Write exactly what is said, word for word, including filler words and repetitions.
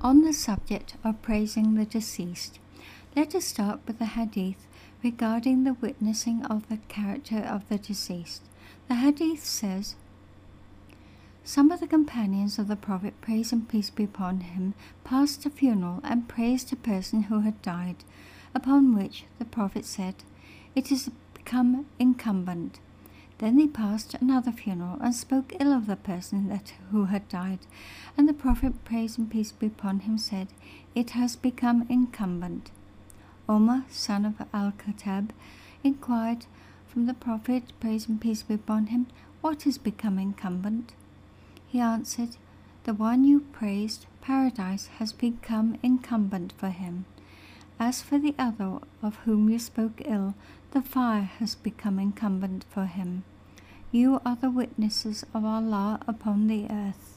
On the subject of praising the deceased, let us start with the hadith regarding the witnessing of the character of the deceased. The hadith says, "Some of the companions of the Prophet, praise and peace be upon him, passed a funeral and praised a person who had died, upon which the Prophet said, 'It is become incumbent.' Then they passed another funeral and spoke ill of the person that who had died, and the Prophet, praise and peace be upon him, said, 'It has become incumbent.' Omar, son of Al-Khattab, inquired from the Prophet, praise and peace be upon him, 'What has become incumbent?' He answered, 'The one you praised, paradise, has become incumbent for him. As for the other of whom you spoke ill, the fire has become incumbent for him. You are the witnesses of Allah upon the earth.'"